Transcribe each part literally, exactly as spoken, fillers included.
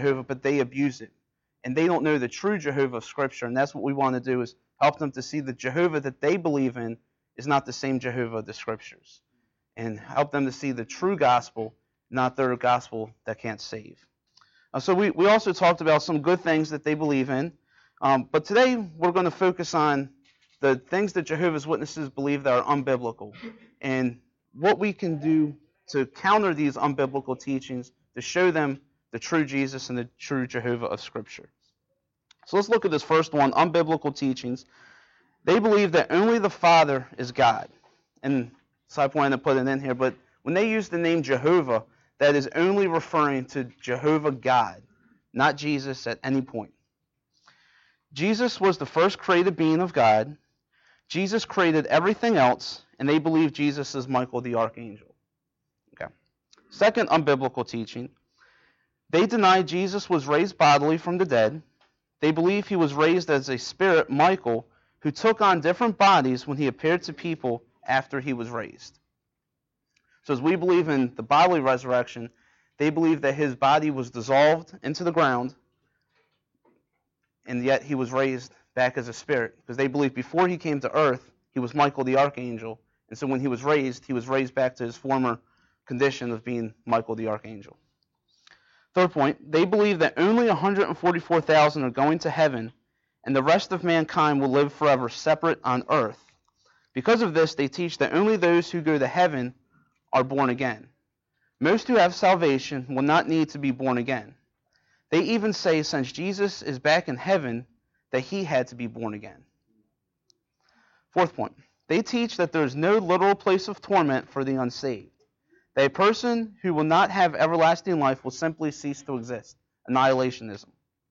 Jehovah, but they abuse it. And they don't know the true Jehovah of Scripture. And that's what we want to do, is help them to see the Jehovah that they believe in is not the same Jehovah of the Scriptures. And help them to see the true gospel, not their gospel that can't save. Uh, so we, we also talked about some good things that they believe in. Um, but today we're going to focus on the things that Jehovah's Witnesses believe that are unbiblical, and what we can do to counter these unbiblical teachings to show them the true Jesus and the true Jehovah of Scripture. So let's look at this first one, unbiblical teachings. They believe that only the Father is God. And so I wanted to put it in here, but when they use the name Jehovah, that is only referring to Jehovah God, not Jesus at any point. Jesus was the first created being of God. Jesus created everything else, and they believe Jesus is Michael the Archangel. Okay. Second unbiblical teaching. They deny Jesus was raised bodily from the dead. They believe he was raised as a spirit, Michael, who took on different bodies when he appeared to people after he was raised. So as we believe in the bodily resurrection, they believe that his body was dissolved into the ground, and yet he was raised back as a spirit, because they believe before he came to earth, he was Michael the Archangel, and so when he was raised, he was raised back to his former condition of being Michael the Archangel. Third point, they believe that only one hundred forty-four thousand are going to heaven, and the rest of mankind will live forever separate on earth. Because of this, they teach that only those who go to heaven are born again. Most who have salvation will not need to be born again. They even say, since Jesus is back in heaven, that he had to be born again. Fourth point, they teach that there is no literal place of torment for the unsaved. That a person who will not have everlasting life will simply cease to exist. Annihilationism.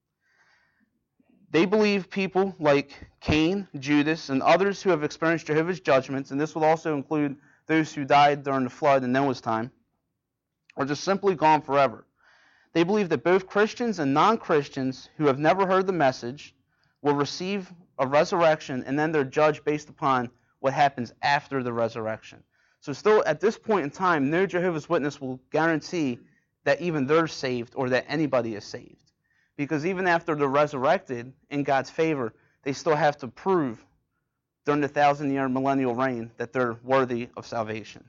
They believe people like Cain, Judas, and others who have experienced Jehovah's judgments, and this will also include those who died during the flood in Noah's time, are just simply gone forever. They believe that both Christians and non-Christians who have never heard the message will receive a resurrection, and then they're judged based upon what happens after the resurrection. So still, at this point in time, no Jehovah's Witness will guarantee that even they're saved or that anybody is saved. Because even after they're resurrected in God's favor, they still have to prove during the thousand-year millennial reign that they're worthy of salvation.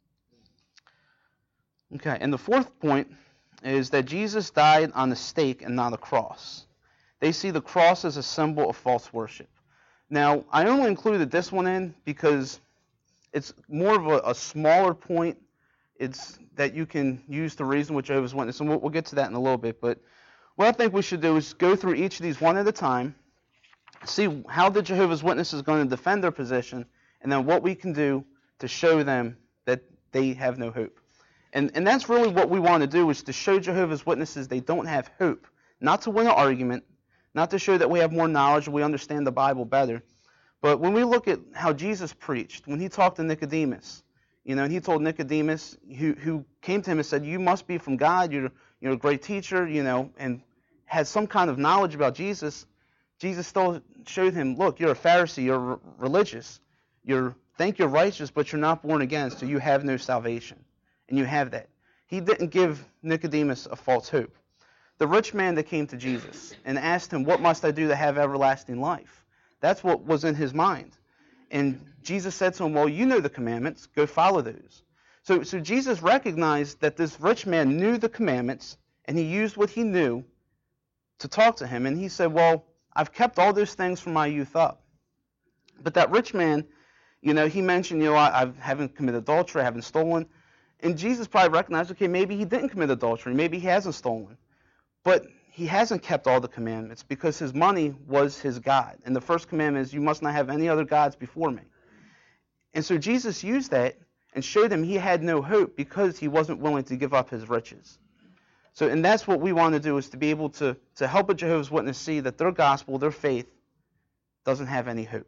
Okay, and the fourth point is that Jesus died on a stake and not a cross. They see the cross as a symbol of false worship. Now, I only included this one in because it's more of a, a smaller point. It's that you can use to reason with Jehovah's Witness, and we'll, we'll get to that in a little bit. But what I think we should do is go through each of these one at a time, see how the Jehovah's Witness is going to defend their position, and then what we can do to show them that they have no hope. And, and that's really what we want to do, is to show Jehovah's Witnesses they don't have hope. Not to win an argument, not to show that we have more knowledge or we understand the Bible better. But when we look at how Jesus preached, when he talked to Nicodemus, you know, and he told Nicodemus, who, who came to him and said, you must be from God, you're, you're a great teacher, you know, and had some kind of knowledge about Jesus, Jesus still showed him, look, you're a Pharisee, you're r- religious, you think you're righteous, but you're not born again, so you have no salvation. And you have that. He didn't give Nicodemus a false hope. The rich man that came to Jesus and asked him, what must I do to have everlasting life? That's what was in his mind. And Jesus said to him, well, you know the commandments. Go follow those. So, so Jesus recognized that this rich man knew the commandments, and he used what he knew to talk to him. And he said, well, I've kept all those things from my youth up. But that rich man, you know, he mentioned, you know, I, I haven't committed adultery, I haven't stolen. And Jesus probably recognized, okay, maybe he didn't commit adultery, maybe he hasn't stolen. But he hasn't kept all the commandments because his money was his God. And the first commandment is, you must not have any other gods before me. And so Jesus used that and showed him he had no hope because he wasn't willing to give up his riches. So, and that's what we want to do, is to be able to, to help a Jehovah's Witness see that their gospel, their faith, doesn't have any hope.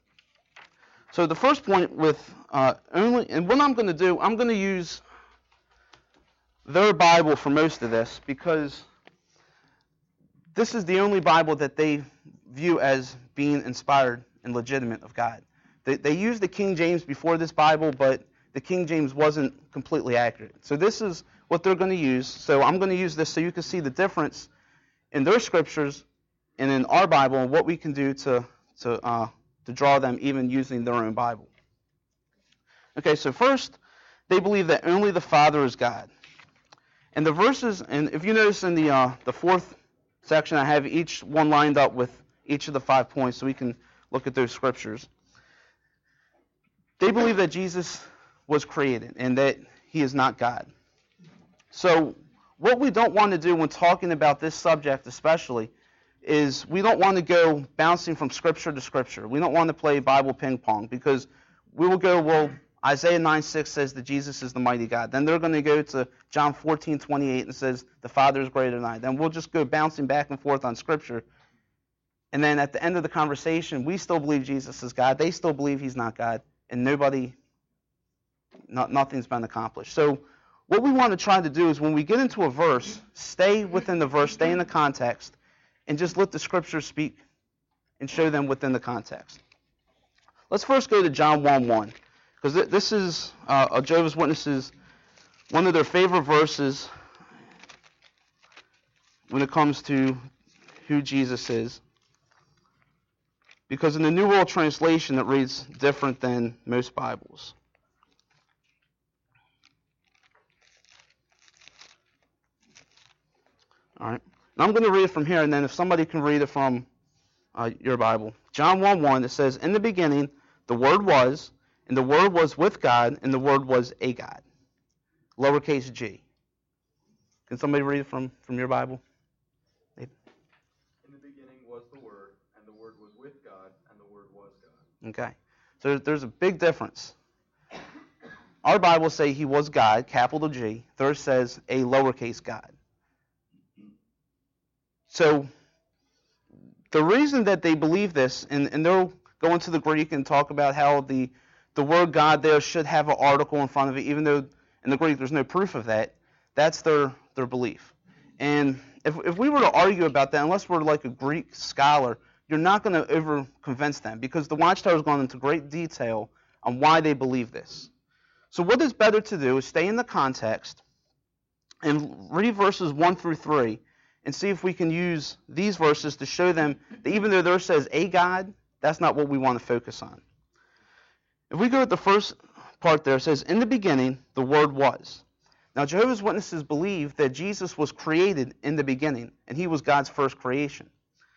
So the first point with uh, only, and what I'm going to do, I'm going to use their Bible for most of this, because this is the only Bible that they view as being inspired and legitimate of God. They, they used the King James before this Bible, but the King James wasn't completely accurate. So this is what they're going to use. So I'm going to use this so you can see the difference in their scriptures and in our Bible, and what we can do to to uh, to draw them even using their own Bible. Okay, so first, they believe that only the Father is God. And the verses, and if you notice in the uh, the fourth section, I have each one lined up with each of the five points so we can look at those scriptures. They believe that Jesus was created and that he is not God. So what we don't want to do when talking about this subject especially is we don't want to go bouncing from scripture to scripture. We don't want to play Bible ping pong because we will go, well, Isaiah nine six says that Jesus is the mighty God. Then they're going to go to John fourteen twenty-eight and says the Father is greater than I. Then we'll just go bouncing back and forth on scripture. And then at the end of the conversation, we still believe Jesus is God. They still believe he's not God. And nobody, not, nothing's been accomplished. So what we want to try to do is when we get into a verse, stay within the verse, stay in the context, and just let the scriptures speak and show them within the context. Let's first go to John one one, because this is uh, a Jehovah's Witnesses, one of their favorite verses when it comes to who Jesus is. Because in the New World Translation, it reads different than most Bibles. All right. And I'm going to read it from here, and then if somebody can read it from uh, your Bible. John one one, it says, "In the beginning, the Word was, and the Word was with God, and the Word was a God." Lowercase g. Can somebody read it from, from your Bible? In the beginning was the Word, and the Word was with God, and the Word was God. Okay. So there's a big difference. Our Bibles say he was God, capital G. Theirs says a lowercase God. So the reason that they believe this, and, and they'll go into the Greek and talk about how the, the word God there should have an article in front of it, even though in the Greek there's no proof of that. That's their, their belief. And if, if we were to argue about that, unless we're like a Greek scholar, you're not going to over-convince them, because the Watchtower's gone into great detail on why they believe this. So what is better to do is stay in the context and read verses one through three and see if we can use these verses to show them that even though there says a God, that's not what we want to focus on. If we go at the first part there, it says, "In the beginning, the Word was." Now, Jehovah's Witnesses believe that Jesus was created in the beginning, and he was God's first creation.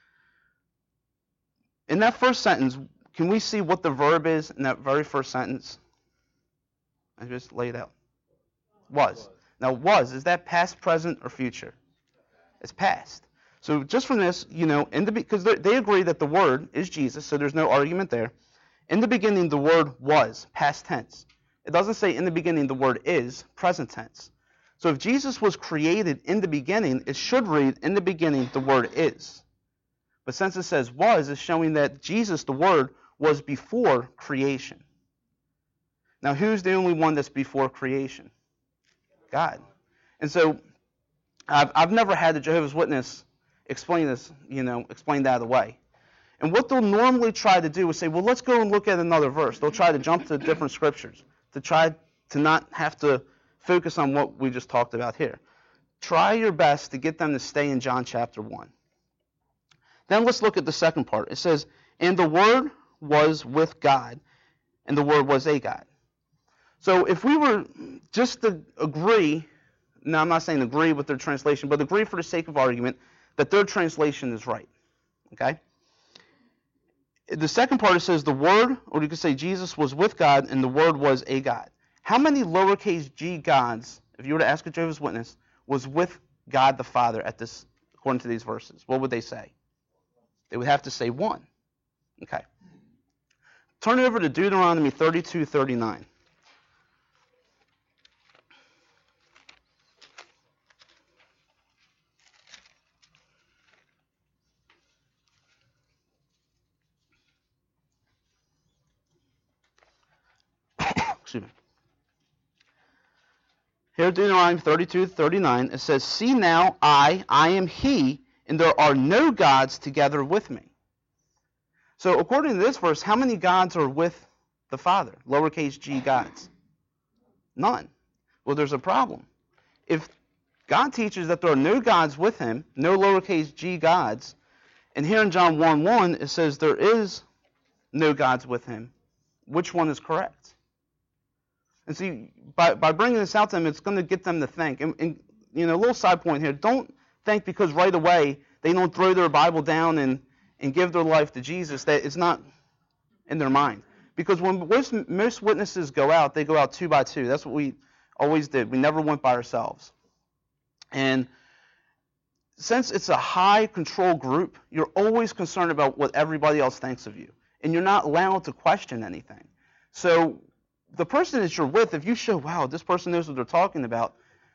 In that first sentence, can we see what the verb is in that very first sentence? I just laid out. Was. Now, was, is that past, present, or future? It's past. So just from this, you know, in the because they agree that the Word is Jesus, so there's no argument there. In the beginning, the Word was, past tense. It doesn't say in the beginning the Word is, present tense. So if Jesus was created in the beginning, it should read in the beginning the Word is. But since it says was, it's showing that Jesus, the Word, was before creation. Now, who's the only one that's before creation? God. And so I've, I've never had a Jehovah's Witness explain this, you know, explain that away. And what they'll normally try to do is say, well, let's go and look at another verse. They'll try to jump to different scriptures to try to not have to focus on what we just talked about here. Try your best to get them to stay in John chapter one. Then let's look at the second part. It says, "And the Word was with God, and the Word was a God." So if we were just to agree, now I'm not saying agree with their translation, but agree for the sake of argument that their translation is right. Okay? The second part, it says the Word, or you could say Jesus was with God and the Word was a God. How many lowercase g gods, if you were to ask a Jehovah's Witness, was with God the Father at this, according to these verses? What would they say? They would have to say one. Okay. Turn it over to Deuteronomy thirty-two thirty-nine. Excuse me. Here, Deuteronomy thirty-two thirty-nine, it says, "See now, I, I am He, and there are no gods together with me." So according to this verse, how many gods are with the Father? Lowercase g gods. None. Well, there's a problem. If God teaches that there are no gods with him, no lowercase g gods. And here in John one one, it says there is no gods with him. Which one is correct? And see, by, by bringing this out to them, it's going to get them to think. And, and, you know, a little side point here. Don't think because right away they don't throw their Bible down and, and give their life to Jesus that it's not in their mind. Because when most, most witnesses go out, they go out two by two. That's what we always did. We never went by ourselves. And since it's a high control group, you're always concerned about what everybody else thinks of you. And you're not allowed to question anything. So the person that you're with, if you show, wow, this person knows what they're talking about,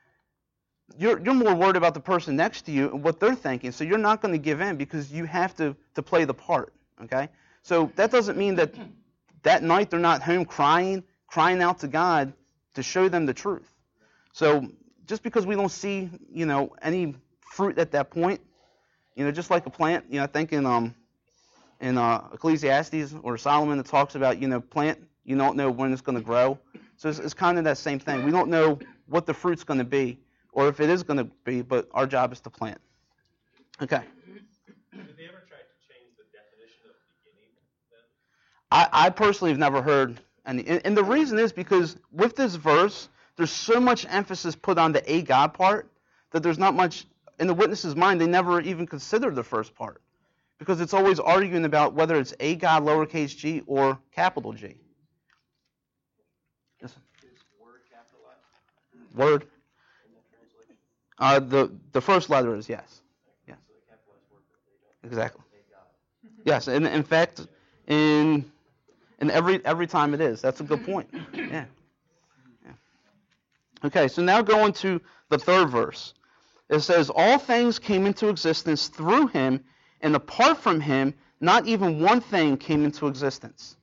you're you're more worried about the person next to you and what they're thinking. So you're not going to give in because you have to, to play the part. Okay? So that doesn't mean that that night they're not home crying, crying out to God to show them the truth. So just because we don't see, you know, any fruit at that point, you know, just like a plant, you know, I think in um in uh, Ecclesiastes or Solomon it talks about, you know, plant, you don't know when it's going to grow. So it's, it's kind of that same thing. We don't know what the fruit's going to be or if it is going to be, but our job is to plant. Okay. Did they ever try to change the definition of beginning then? I, I personally have never heard any. And, and the reason is because with this verse, there's so much emphasis put on the a God part that there's not much, in the witness's mind, they never even consider the first part. Because it's always arguing about whether it's a God, lowercase g, or capital G. Yes, sir? Is word capitalized Word. in the translation? Uh, the, the first letter is yes. Yes. So they capitalize word, but they don't. Exactly. They got it. Yes, and in fact, in in every every time it is. That's a good point. Yeah. Yeah. Okay, so now going to the third verse. It says, all things came into existence through him, and apart from him, not even one thing came into existence.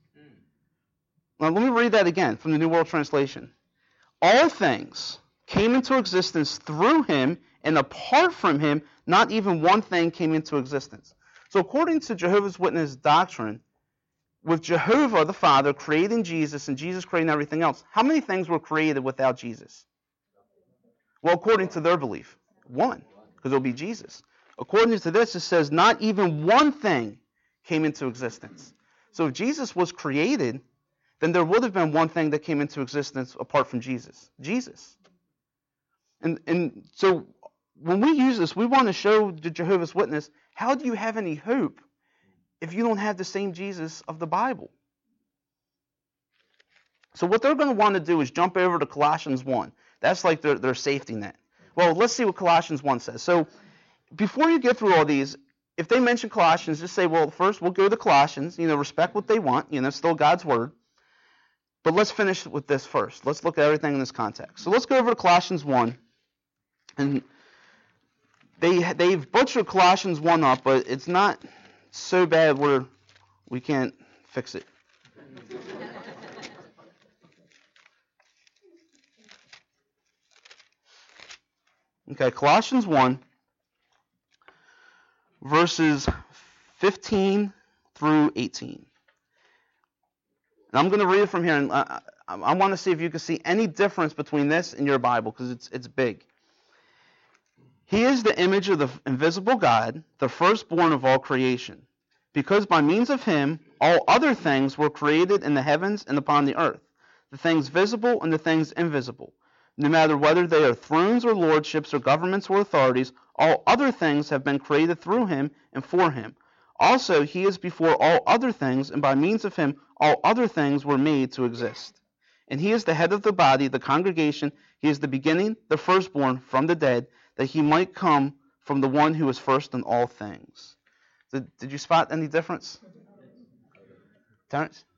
Now let me read that again from the New World Translation. All things came into existence through him, and apart from him, not even one thing came into existence. So according to Jehovah's Witness doctrine, with Jehovah the Father creating Jesus and Jesus creating everything else, how many things were created without Jesus? Well, according to their belief, one, because it'll be Jesus. According to this, it says not even one thing came into existence. So if Jesus was created, then there would have been one thing that came into existence apart from Jesus. Jesus. And and so when we use this, we want to show the Jehovah's Witness, how do you have any hope if you don't have the same Jesus of the Bible? So what they're going to want to do is jump over to Colossians one. That's like their, their safety net. Well, let's see what Colossians one says. So before you get through all these, if they mention Colossians, just say, well, first we'll go to Colossians, you know, respect what they want, you know, it's still God's word. But let's finish with this first. Let's look at everything in this context. So let's go over to Colossians one. And they, they've butchered Colossians one up, but it's not so bad where we can't fix it. Okay, Colossians one, verses fifteen through eighteen. And I'm going to read it from here, and I, I, I want to see if you can see any difference between this and your Bible, because it's it's big. He is the image of the invisible God, the firstborn of all creation, because by means of him all other things were created in the heavens and upon the earth, the things visible and the things invisible. No matter whether they are thrones or lordships or governments or authorities, all other things have been created through him and for him. Also, he is before all other things, and by means of him all other things were made to exist. And he is the head of the body, the congregation. He is the beginning, the firstborn from the dead, that he might come from the one who is first in all things. Did, did you spot any difference? Terrence?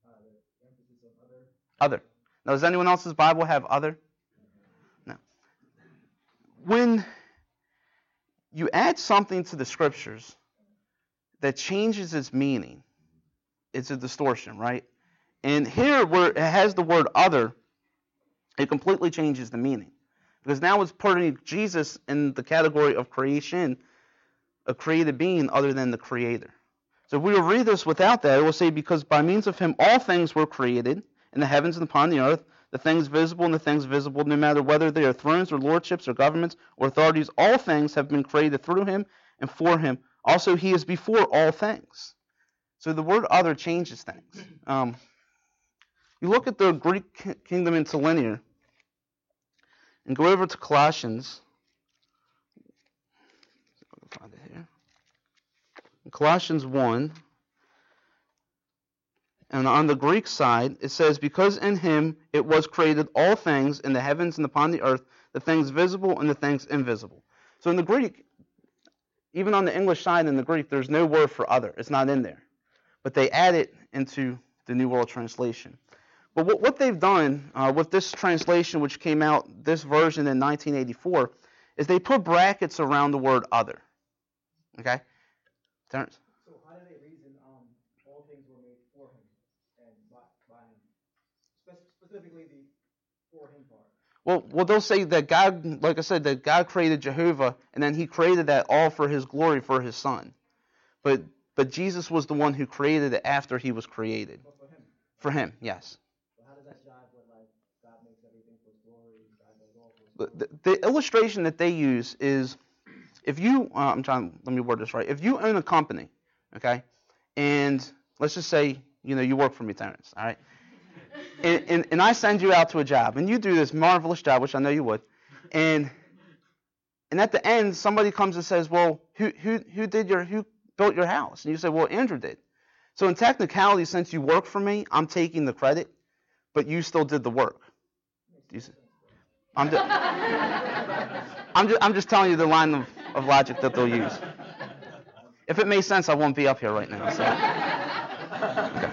Other. Now, does anyone else's Bible have other? No. When you add something to the scriptures that changes its meaning, it's a distortion, right? And here, where it has the word other, it completely changes the meaning. Because now it's putting Jesus in the category of creation, a created being other than the creator. So if we read this without that, it will say, because by means of him all things were created, in the heavens and upon the earth, the things visible and the things visible, no matter whether they are thrones or lordships or governments or authorities. All things have been created through him and for him. Also, he is before all things. So the word other changes things. Um, you look at the Greek kingdom interlinear and go over to Colossians. Find it here. Colossians one. And on the Greek side, it says, because in him it was created all things in the heavens and upon the earth, the things visible and the things invisible. So in the Greek, even on the English side in the Greek, there's no word for other. It's not in there. But they add it into the New World Translation. But what, what they've done uh, with this translation, which came out, this version in nineteen eighty-four, is they put brackets around the word other. Okay? Terrence? So how do they reason um, all things were made for him and by, by him? Spe- specifically the for him part. Well, well, they'll say that God, like I said, that God created Jehovah, and then he created that all for his glory, for his son. But but Jesus was the one who created it after he was created. But for him. For him, yes. So how does that jive with like God makes everything for his glory, God does all for his The, the, the illustration that they use is, if you, uh, I'm trying, let me word this right. If you own a company, okay, and let's just say, you know, you work for me, Terrence, all right? And, and, and I send you out to a job, and you do this marvelous job, which I know you would, and and at the end, somebody comes and says, well, who who who did your who built your house? And you say, well, Andrew did. So in technicality, since you work for me, I'm taking the credit, but you still did the work. Do you see? I'm just, I'm just I'm just telling you the line of, of logic that they'll use. If it made sense, I won't be up here right now. So. Okay.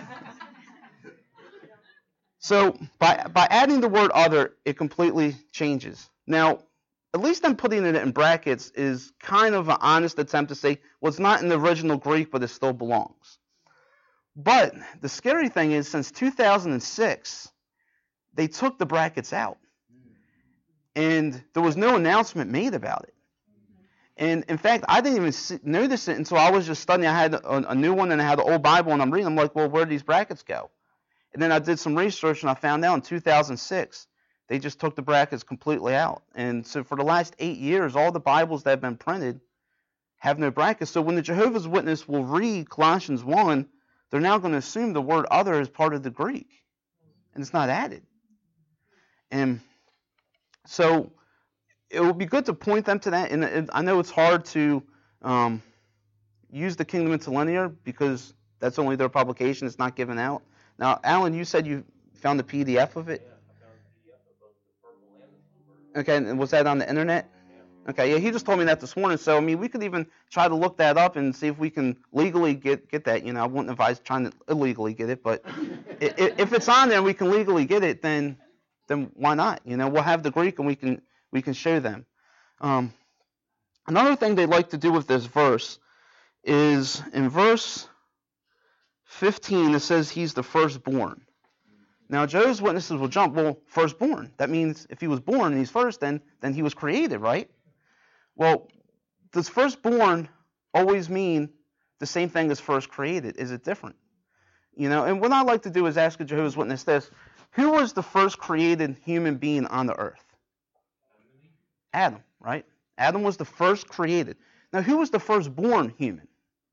So by by adding the word other, it completely changes. Now, at least them putting it in brackets is kind of an honest attempt to say, well, it's not in the original Greek, but it still belongs. But the scary thing is, since two thousand six, they took the brackets out. And there was no announcement made about it. And in fact, I didn't even see, notice it until I was just studying. I had a, a new one and I had the old Bible and I'm reading. I'm like, well, where did these brackets go? And then I did some research and I found out in two thousand six, they just took the brackets completely out. And so for the last eight years, all the Bibles that have been printed have no brackets. So when the Jehovah's Witness will read Colossians one, they're now going to assume the word other is part of the Greek. And it's not added. And so it would be good to point them to that. And it, I know it's hard to um, use the Kingdom Interlinear because that's only their publication. It's not given out. Now, Alan, you said you found the P D F of it? Yeah, I found a P D F of both the purple and the blue version. Okay, and was that on the internet? Yeah. Okay, yeah, he just told me that this morning. So, I mean, we could even try to look that up and see if we can legally get, get that. You know, I wouldn't advise trying to illegally get it, but if, if it's on there and we can legally get it, then then why not? You know, we'll have the Greek and we can we can show them. Um, another thing they like to do with this verse is in verse fifteen, it says he's the firstborn. Now, Jehovah's Witnesses will jump, well, firstborn. That means if he was born and he's first, then, then he was created, right? Well, does firstborn always mean the same thing as first created? Is it different? You know, and what I like to do is ask a Jehovah's Witness this. Who was the first created human being on the earth? Adam, right? Adam was the first created. Now, who was the firstborn human?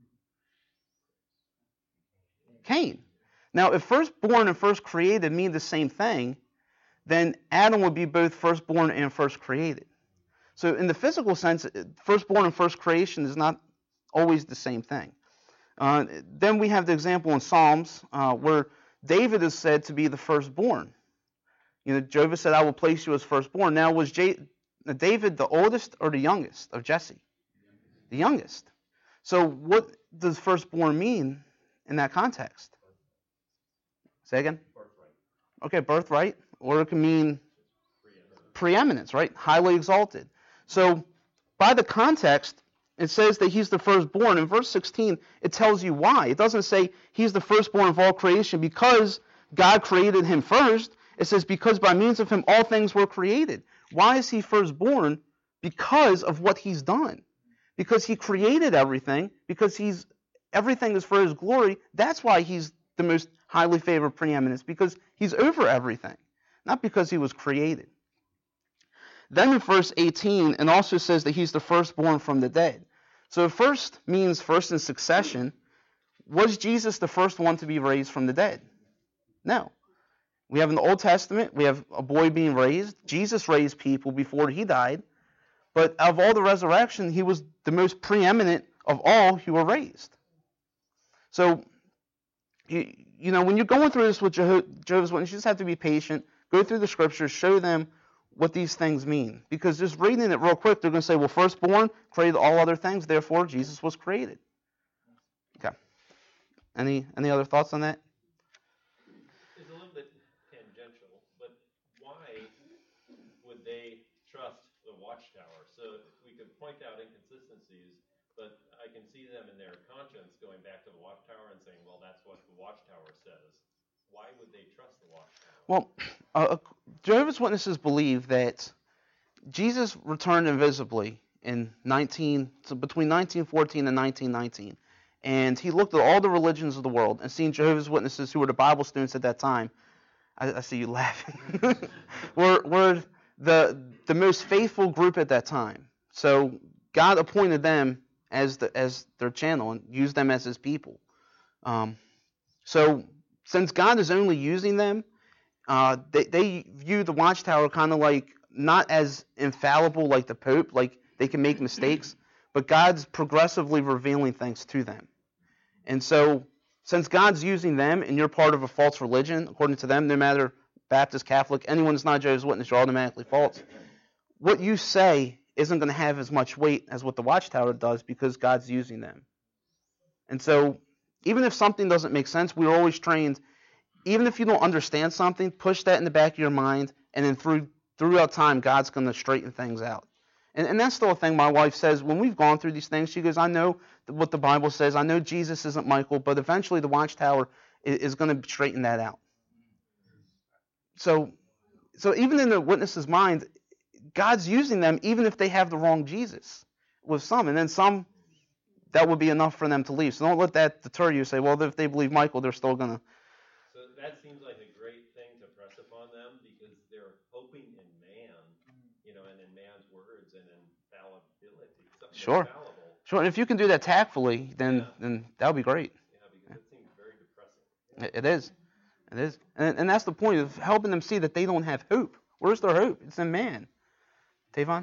Cain. Now, if firstborn and first created mean the same thing, then Adam would be both firstborn and first created. So in the physical sense, firstborn and first creation is not always the same thing. Uh, then we have the example in Psalms uh, where David is said to be the firstborn. You know, Jehovah said, I will place you as firstborn. Now, was J- David the oldest or the youngest of Jesse? The youngest. So what does firstborn mean in that context? Say again? Birthright. Okay, birthright. Or it can mean preeminence, right? Highly exalted. So by the context, it says that he's the firstborn. In verse sixteen, it tells you why. It doesn't say he's the firstborn of all creation because God created him first. It says because by means of him all things were created. Why is he firstborn? Because of what he's done. Because he created everything. Because he's everything is for his glory. That's why he's the most highly favored preeminence. Because he's over everything. not because he was created. Then in verse eighteen, it also says that he's the firstborn from the dead. So first means first in succession. Was Jesus the first one to be raised from the dead? No. We have in the Old Testament, we have a boy being raised. Jesus raised people before he died. But of all the resurrection, he was the most preeminent of all who were raised. So, you, you know, when you're going through this with Jeho- Jehovah's Witnesses, you just have to be patient. Go through the scriptures, show them what these things mean. Because just reading it real quick, they're going to say, well, firstborn created all other things, therefore Jesus was created. Okay. Any any other thoughts on that? It's a little bit tangential, but why would they trust the Watchtower? So we could point out inconsistencies, but I can see them in their conscience going back to the Watchtower and saying, well, that's what the Watchtower says. Why would they trust the Watchtower? Well, uh, Jehovah's Witnesses believe that Jesus returned invisibly in nineteen so between nineteen fourteen and nineteen nineteen, and he looked at all the religions of the world and seen Jehovah's Witnesses, who were the Bible students at that time. I, I see you laughing. were were the the most faithful group at that time. So God appointed them as the as their channel and used them as His people. Um, so since God is only using them, uh, they they view the Watchtower kind of like not as infallible like the Pope, like they can make mistakes, but God's progressively revealing things to them. And so, since God's using them and you're part of a false religion, according to them, no matter Baptist, Catholic, anyone that's not Jehovah's Witness, you're automatically false. What you say isn't going to have as much weight as what the Watchtower does because God's using them. And so, even if something doesn't make sense, we're always trained, even if you don't understand something, push that in the back of your mind, and then through throughout time, God's going to straighten things out. And, and that's still a thing my wife says. When we've gone through these things, she goes, I know what the Bible says. I know Jesus isn't Michael, but eventually the Watchtower is, is going to straighten that out. So, so even in the witness's mind, God's using them even if they have the wrong Jesus with some. And then some, that would be enough for them to leave. So don't let that deter you. Say, well, if they believe Michael, they're still going to. So that seems like a great thing to press upon them because they're hoping in man, you know, and in man's words and in fallibility. Something Sure. that's fallible. Sure. And if you can do that tactfully, then Yeah. then that would be great. Yeah, because it seems very depressing. It, it is. It is. And, and that's the point of helping them see that they don't have hope. Where's their hope? It's in man. Tavon?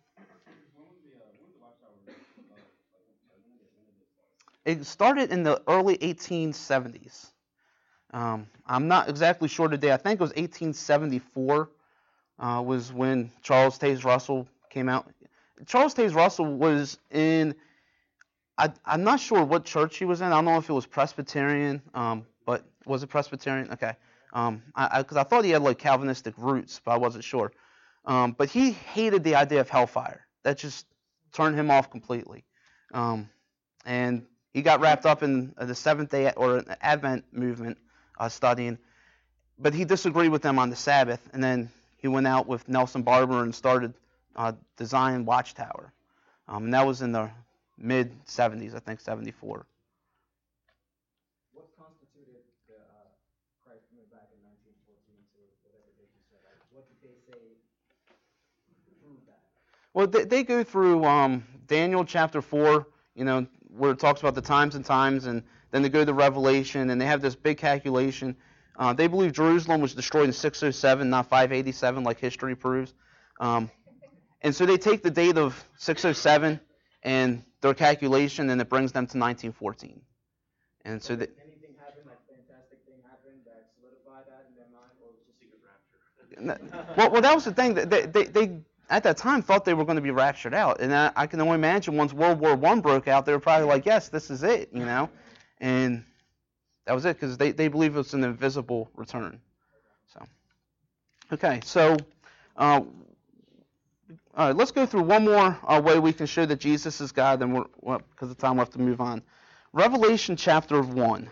It started in the early eighteen seventies. Um, I'm not exactly sure today. I think it was eighteen seventy-four uh, was when Charles Taze Russell came out. Charles Taze Russell was in, I, I'm not sure what church he was in. I don't know if it was Presbyterian, um, but was it Presbyterian? Okay. Um, I, I, 'cause I thought he had like Calvinistic roots, but I wasn't sure. Um, but he hated the idea of hellfire. That just turned him off completely. Um, and he got wrapped up in the Seventh-day or Advent movement uh, studying, but he disagreed with them on the Sabbath, and then he went out with Nelson Barber and started uh, designing Watchtower. Um, and that was in the mid seventies, I think, seventy-four. What constituted the uh, Christ coming back in nineteen fourteen to whatever date you said? Like, what did they say proved that? Well, they, they go through um, Daniel chapter four, you know, where it talks about the times and times, and then they go to Revelation, and they have this big calculation. Uh, they believe Jerusalem was destroyed in six oh seven, not five eighty-seven, like history proves. Um, and so they take the date of six oh seven and their calculation, and it brings them to nineteen fourteen. And so, So they, did anything happen, like fantastic thing happened that solidified that in their mind, or was it just secret rapture? well, well, that was the thing. They, they, they at that time thought they were going to be raptured out, and I, I can only imagine once World War One broke out, they were probably like, "Yes, this is it," you know, and that was it because they, they believe it's an invisible return. So, okay, so uh, all right, let's go through one more uh, way we can show that Jesus is God, then we're well, because of time we have to move on. Revelation chapter one.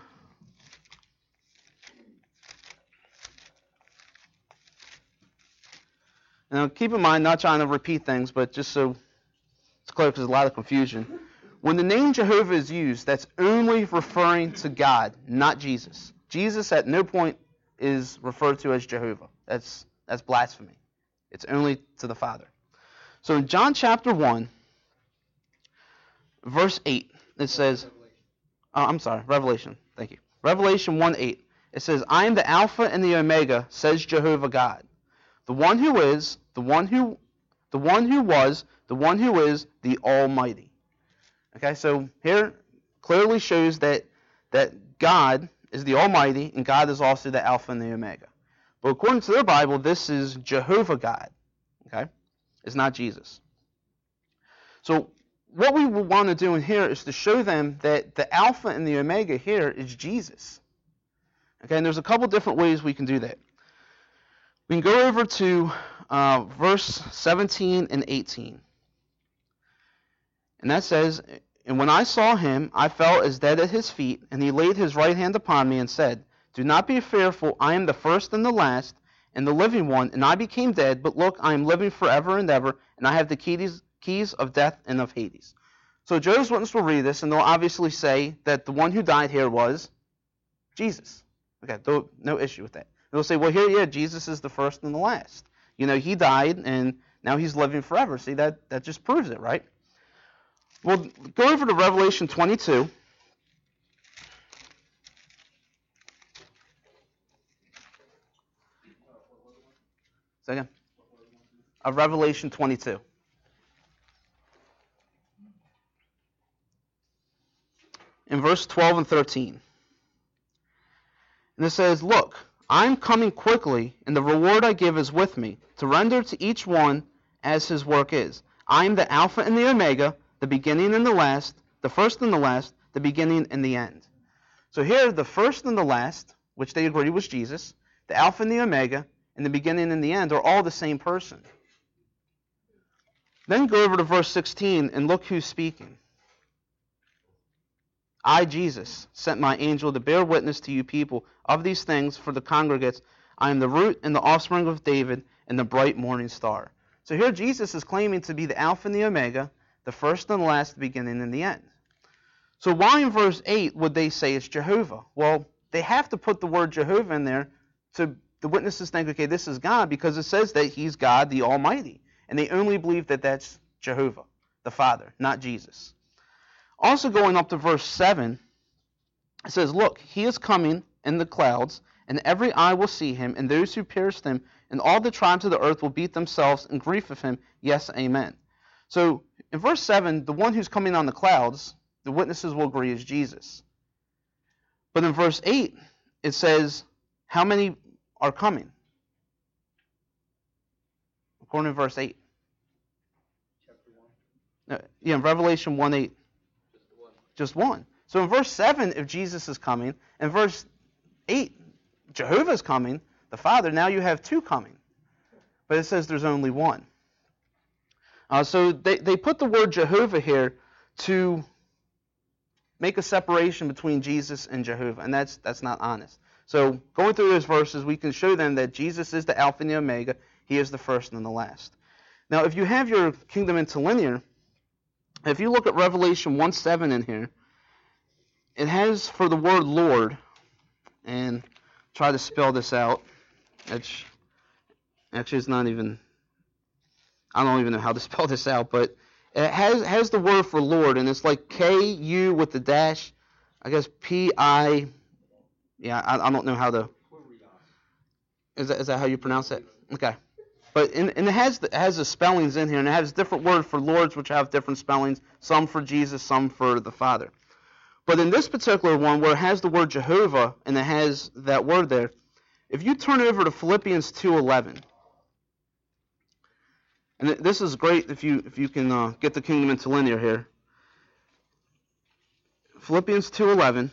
Now, keep in mind, not trying to repeat things, but just so it's clear because there's a lot of confusion. When the name Jehovah is used, that's only referring to God, not Jesus. Jesus at no point is referred to as Jehovah. That's That's blasphemy. It's only to the Father. So in John chapter one, verse eight, it says, oh, I'm sorry, Revelation. Thank you. Revelation one eight. It says, I am the Alpha and the Omega, says Jehovah God. The one who is, the one who, the one who was, the one who is, the Almighty. Okay, so here clearly shows that that God is the Almighty, and God is also the Alpha and the Omega. But according to their Bible, this is Jehovah God. Okay? It's not Jesus. So what we will want to do in here is to show them that the Alpha and the Omega here is Jesus. Okay, and there's a couple different ways we can do that. We can go over to uh, verse seventeen and eighteen. And that says, and when I saw him, I fell as dead at his feet, and he laid his right hand upon me and said, do not be fearful, I am the first and the last, and the living one, and I became dead, but look, I am living forever and ever, and I have the keys, keys of death and of Hades. So Jehovah's Witness will read this, and they'll obviously say that the one who died here was Jesus. Okay, no issue with that. They'll say, well, here, yeah, Jesus is the first and the last. You know, he died, and now he's living forever. See, that, that just proves it, right? Well, go over to Revelation twenty-two. Second. Of Revelation twenty-two. In verse twelve and thirteen. And it says, look, I am coming quickly, and the reward I give is with me, to render to each one as his work is. I am the Alpha and the Omega, the beginning and the last, the first and the last, the beginning and the end. So here, the first and the last, which they agree was Jesus, the Alpha and the Omega, and the beginning and the end are all the same person. Then go over to verse sixteen, and look who's speaking. I, Jesus, sent my angel to bear witness to you people of these things for the congregates. I am the root and the offspring of David and the bright morning star. So here Jesus is claiming to be the Alpha and the Omega, the first and the last, the beginning and the end. So why in verse eight would they say it's Jehovah? Well, they have to put the word Jehovah in there to the witnesses think, okay, this is God, because it says that he's God, the Almighty. And they only believe that that's Jehovah, the Father, not Jesus. Also going up to verse seven, it says, look, he is coming in the clouds, and every eye will see him, and those who pierced him, and all the tribes of the earth will beat themselves in grief of him. Yes, amen. So in verse seven, the one who's coming on the clouds, the witnesses will agree is Jesus. But in verse eight, it says, how many are coming? According to verse eight. Chapter one. No, yeah, in Revelation one eight. Just one. So in verse seven, if Jesus is coming, in verse eight, Jehovah is coming, the Father, now you have two coming. But it says there's only one. Uh, so they, they put the word Jehovah here to make a separation between Jesus and Jehovah, and that's that's not honest. So going through those verses, we can show them that Jesus is the Alpha and the Omega. He is the first and the last. Now, if you have your kingdom interlinear, if you look at Revelation one seven in here, it has for the word Lord, and try to spell this out. It's, actually, it's not even, I don't even know how to spell this out, but it has has the word for Lord, and it's like K U with the dash, I guess P I, yeah, I, I don't know how to, is that, is that how you pronounce it? Okay. But in, and it has the, it has the spellings in here, and it has different words for lords, which have different spellings, some for Jesus, some for the Father. But in this particular one, where it has the word Jehovah, and it has that word there, if you turn over to Philippians two eleven, and this is great if you if you can uh, get the kingdom interlinear here. Philippians two eleven.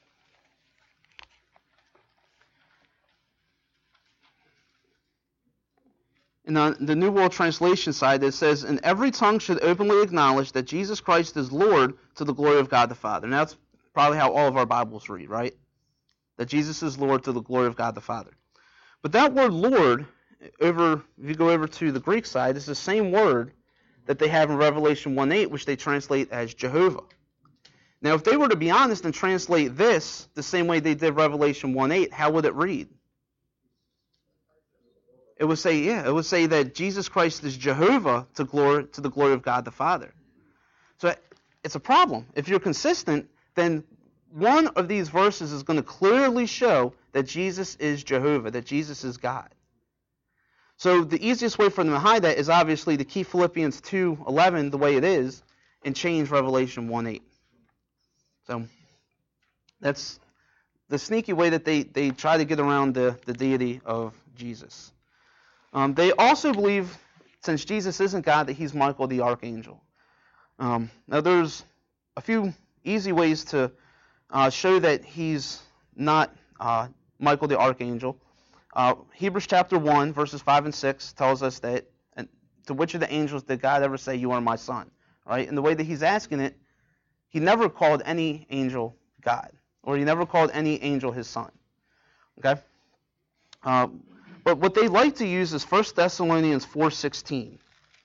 And on the New World Translation side, it says, and every tongue should openly acknowledge that Jesus Christ is Lord to the glory of God the Father. Now, that's probably how all of our Bibles read, right? That Jesus is Lord to the glory of God the Father. But that word Lord, over if you go over to the Greek side, is the same word that they have in Revelation one eight, which they translate as Jehovah. Now, if they were to be honest and translate this the same way they did Revelation one eight, how would it read? It would say, yeah, it would say that Jesus Christ is Jehovah to glory to the glory of God the Father. So it's a problem. If you're consistent, then one of these verses is going to clearly show that Jesus is Jehovah, that Jesus is God. So the easiest way for them to hide that is obviously to keep Philippians two eleven the way it is and change Revelation one eight. So that's the sneaky way that they, they try to get around the, the deity of Jesus. Um, they also believe, since Jesus isn't God, that he's Michael the Archangel. Um, now there's a few easy ways to uh, show that he's not uh, Michael the Archangel. Uh, Hebrews chapter one, verses five and six tells us that, and to which of the angels did God ever say, you are my son? Right? And the way that he's asking it, he never called any angel God, or he never called any angel his son. Okay? Uh, but what they like to use is First Thessalonians four sixteen.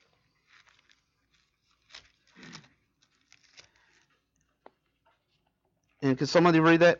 And can somebody read that?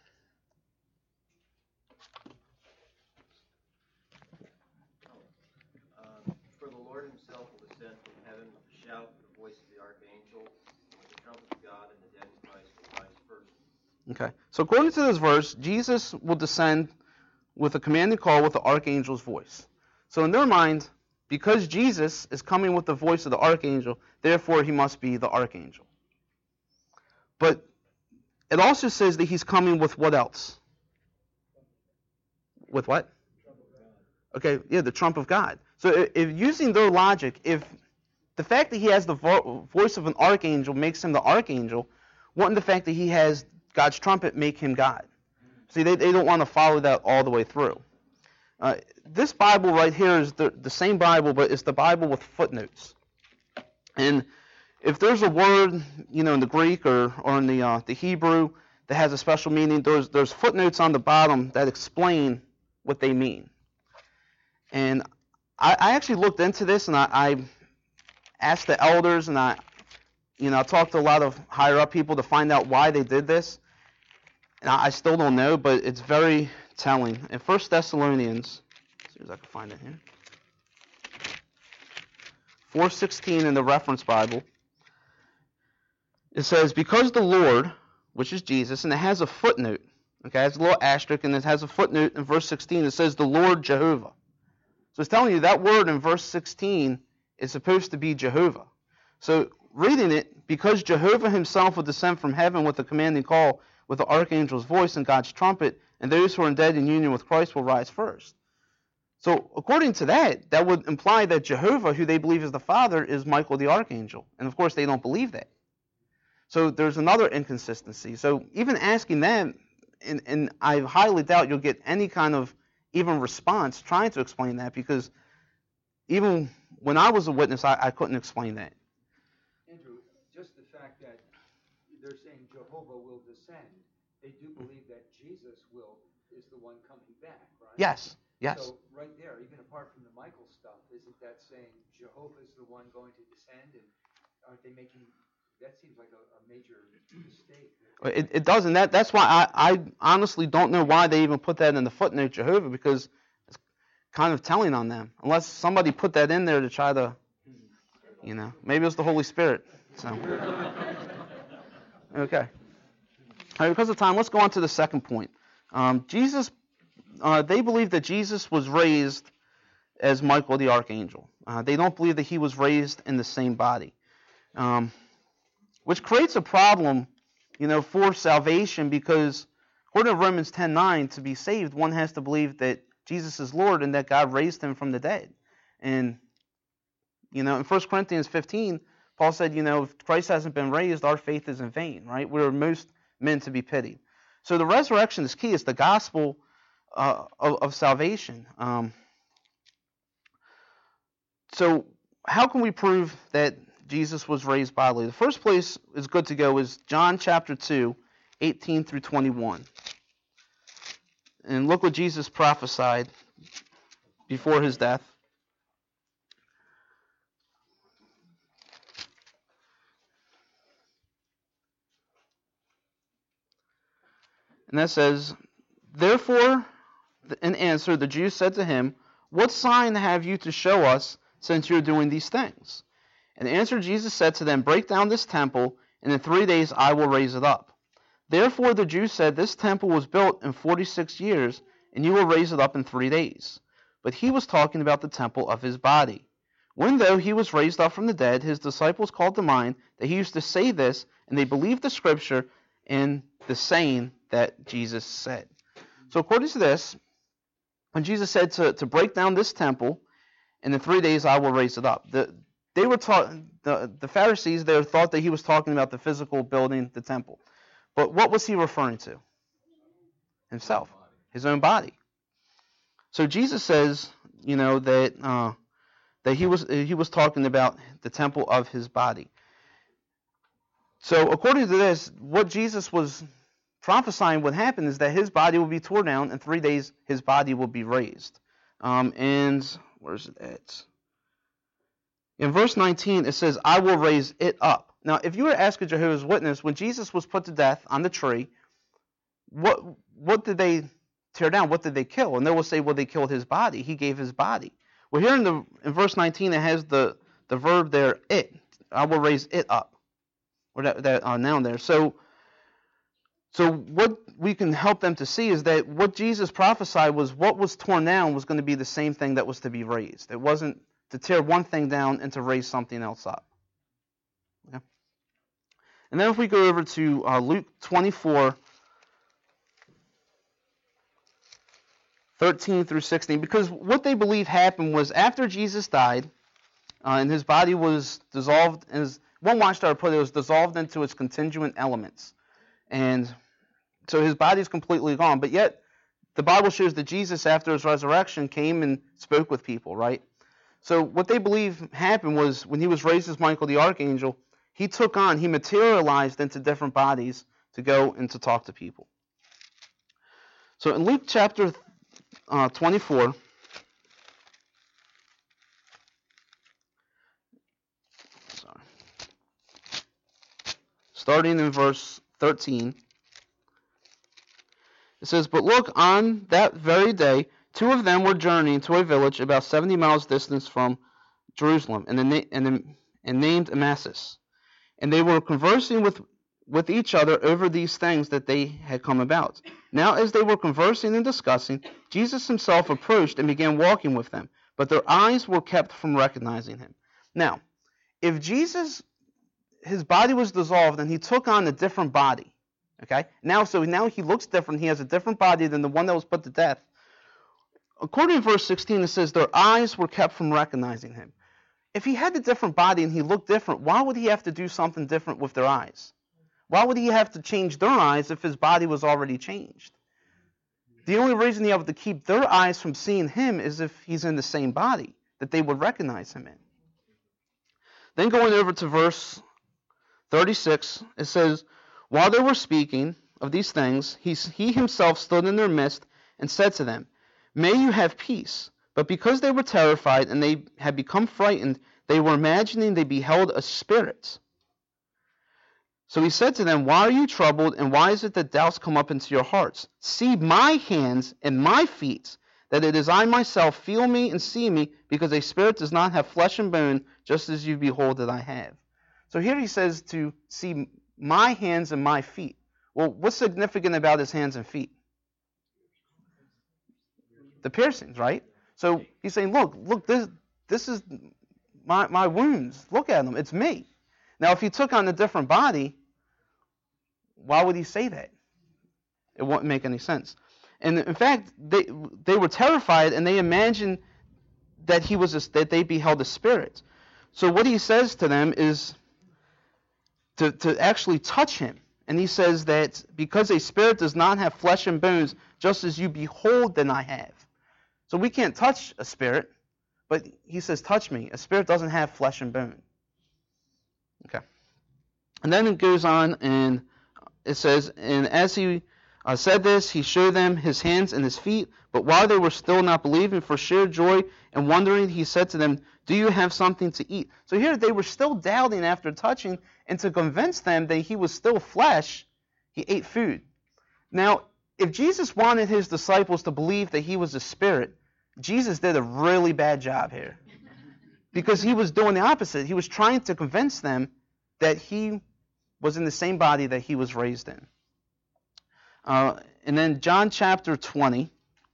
Uh, For the Lord himself will descend from heaven with a shout, the voice of the archangel, with the trumpet of God, and the dead in Christ will rise first. Okay. So according to this verse, Jesus will descend with a commanding call with the archangel's voice. So in their mind, because Jesus is coming with the voice of the archangel, therefore he must be the archangel. But it also says that he's coming with what else? With what? Okay, yeah, the trump of God. So if using their logic, if the fact that he has the vo- voice of an archangel makes him the archangel, wouldn't the fact that he has God's trumpet make him God? See, they, they don't want to follow that all the way through. Uh, this Bible right here is the, the same Bible, but it's the Bible with footnotes. And if there's a word, you know, in the Greek or, or in the uh, the Hebrew that has a special meaning, there's there's footnotes on the bottom that explain what they mean. And I, I actually looked into this, and I, I asked the elders, and I, you know, I talked to a lot of higher up people to find out why they did this. And I, I still don't know, but it's very telling. In First Thessalonians, let's see if I can find it here, four sixteen in the Reference Bible, it says, because the Lord, which is Jesus, and it has a footnote, okay, it has a little asterisk, and it has a footnote in verse sixteen that says the Lord Jehovah. So it's telling you that word in verse sixteen is supposed to be Jehovah. So reading it, because Jehovah himself will descend from heaven with a commanding call, with the archangel's voice and God's trumpet, and those who are dead in union with Christ will rise first. So according to that, that would imply that Jehovah, who they believe is the Father, is Michael the Archangel. And of course they don't believe that. So there's another inconsistency. So even asking them, and, and I highly doubt you'll get any kind of even response trying to explain that, because even when I was a witness, I, I couldn't explain that. Andrew, just the fact that they're saying Jehovah will descend, they do believe that Jesus will is the one coming back, right? Yes, yes. So right there, even apart from the Michael stuff, isn't that saying Jehovah is the one going to descend, and aren't they making? That seems like a, a major mistake. It, it doesn't. That that's why I, I honestly don't know why they even put that in the footnote Jehovah, because it's kind of telling on them. Unless somebody put that in there to try to, you know, maybe it was the Holy Spirit. So okay. All right, because of time, let's go on to the second point. Um, Jesus, uh, they believe that Jesus was raised as Michael the Archangel. Uh, they don't believe that he was raised in the same body. Um, which creates a problem, you know, for salvation, because according to Romans ten nine, to be saved, one has to believe that Jesus is Lord and that God raised him from the dead. And, you know, in First Corinthians fifteen, Paul said, you know, if Christ hasn't been raised, our faith is in vain, right? We're most men to be pitied. So the resurrection is key. It's the gospel uh, of, of salvation. Um, so how can we prove that Jesus was raised bodily? The first place is good to go is John chapter two, eighteen through twenty-one. And look what Jesus prophesied before his death. And that says, therefore, in answer, the Jews said to him, what sign have you to show us since you're doing these things? In answer, Jesus said to them, break down this temple, and in three days I will raise it up. Therefore the Jews said, this temple was built in forty-six years, and you will raise it up in three days. But he was talking about the temple of his body. When, though, he was raised up from the dead, his disciples called to mind that he used to say this, and they believed the scripture and the saying that Jesus said. So according to this, when Jesus said to, to break down this temple, and in three days I will raise it up, the, they were taught, the, the Pharisees there thought that he was talking about the physical building, the temple. But what was he referring to? Himself, his own body. So Jesus says, you know, that uh, that he was he was talking about the temple of his body. So according to this, what Jesus was prophesying would happen is that his body will be torn down, in three days his body will be raised. Um, and where's it at? In verse nineteen, it says, I will raise it up. Now, if you were to ask a Jehovah's Witness, when Jesus was put to death on the tree, what what did they tear down? What did they kill? And they will say, well, they killed his body. He gave his body. Well, here in the in verse nineteen, it has the, the verb there, it. I will raise it up. Or that, that uh, noun there. So, so what we can help them to see is that what Jesus prophesied was what was torn down was going to be the same thing that was to be raised. It wasn't to tear one thing down and to raise something else up. Okay? And then if we go over to uh, Luke twenty-four, thirteen through sixteen, because what they believe happened was after Jesus died, uh, and his body was dissolved, and his, one watchtower put it, it was dissolved into its constituent elements. And so his body is completely gone. But yet, the Bible shows that Jesus, after his resurrection, came and spoke with people, right? So what they believe happened was when he was raised as Michael the Archangel, he took on, he materialized into different bodies to go and to talk to people. So in Luke chapter uh, twenty-four, sorry, starting in verse thirteen, it says, but look, on that very day, two of them were journeying to a village about seventy miles distance from Jerusalem, and, the, and, the, and named Emmaus. And they were conversing with, with each other over these things that they had come about. Now as they were conversing and discussing, Jesus himself approached and began walking with them, but their eyes were kept from recognizing him. Now, if Jesus, his body was dissolved and he took on a different body, okay? Now, so now he looks different. He has a different body than the one that was put to death. According to verse sixteen, it says their eyes were kept from recognizing him. If he had a different body and he looked different, why would he have to do something different with their eyes? Why would he have to change their eyes if his body was already changed? The only reason he had to keep their eyes from seeing him is if he's in the same body, that they would recognize him in. Then going over to verse thirty-six, it says, while they were speaking of these things, he, he himself stood in their midst and said to them, may you have peace. But because they were terrified and they had become frightened, they were imagining they beheld a spirit. So he said to them, why are you troubled, and why is it that doubts come up into your hearts? See my hands and my feet, that it is I myself. Feel me and see me, because a spirit does not have flesh and bone, just as you behold that I have. So here he says to see my hands and my feet. Well, what's significant about his hands and feet? The piercings, right? So he's saying, look, look, this this is my, my wounds. Look at them. It's me. Now, if he took on a different body, why would he say that? It won't make any sense. And in fact, they they were terrified, and they imagined that he was a, that they beheld a spirit. So what he says to them is to, to actually touch him. And he says that because a spirit does not have flesh and bones, just as you behold that I have. So we can't touch a spirit, but he says, touch me. A spirit doesn't have flesh and bone. Okay. And then it goes on, and it says, and as he uh, said this, he showed them his hands and his feet. But while they were still not believing, for sheer joy and wondering, he said to them, do you have something to eat? So here they were still doubting after touching, and to convince them that he was still flesh, he ate food. Now, if Jesus wanted his disciples to believe that he was a spirit, Jesus did a really bad job here. Because he was doing the opposite. He was trying to convince them that he was in the same body that he was raised in. Uh, and then John chapter twenty.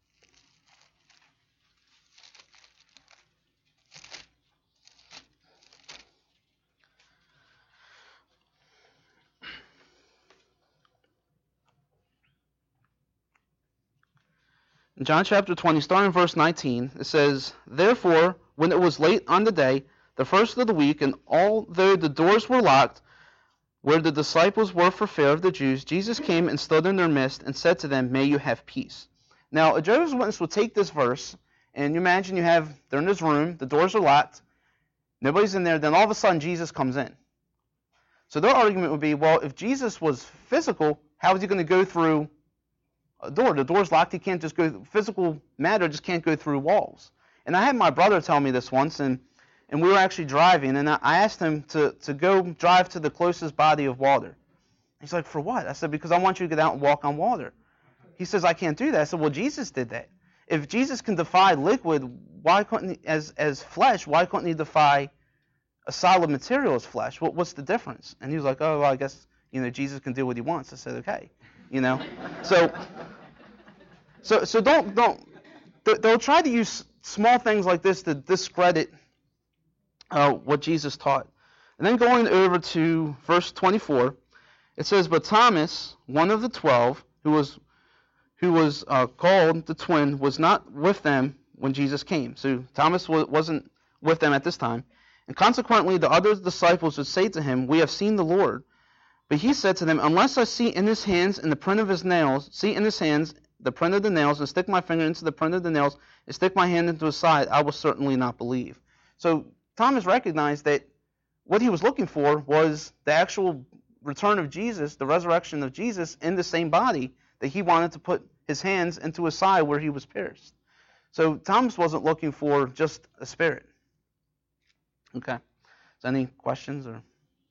In John chapter twenty, starting in verse nineteen, it says, "Therefore, when it was late on the day, the first of the week, and although the doors were locked, where the disciples were for fear of the Jews, Jesus came and stood in their midst and said to them, 'May you have peace.'" Now, a Jehovah's Witness would take this verse, and you imagine you have, they're in this room, the doors are locked, nobody's in there, then all of a sudden Jesus comes in. So their argument would be, well, if Jesus was physical, how is he going to go through a door? The door's locked, he can't just go, physical matter just can't go through walls. And I had my brother tell me this once, and, and we were actually driving, and I asked him to, to go drive to the closest body of water. He's like, "For what?" I said, "Because I want you to get out and walk on water." He says, "I can't do that." I said, "Well, Jesus did that. If Jesus can defy liquid, why couldn't he, as, as flesh, why couldn't he defy a solid material as flesh? What, what's the difference?" And he was like, "Oh, well, I guess, you know, Jesus can do what he wants." I said, "Okay." You know, so, so, so don't, don't. They'll try to use small things like this to discredit uh, what Jesus taught. And then going over to verse twenty-four, it says, "But Thomas, one of the twelve, who was, who was uh, called the twin, was not with them when Jesus came." So Thomas wasn't with them at this time. "And consequently, the other disciples would say to him, 'We have seen the Lord.' But he said to them, 'Unless I see in his hands and the print of his nails, see in his hands the print of the nails, and stick my finger into the print of the nails, and stick my hand into his side, I will certainly not believe.'" So Thomas recognized that what he was looking for was the actual return of Jesus, the resurrection of Jesus in the same body, that he wanted to put his hands into his side where he was pierced. So Thomas wasn't looking for just a spirit. Okay. Is there any questions or?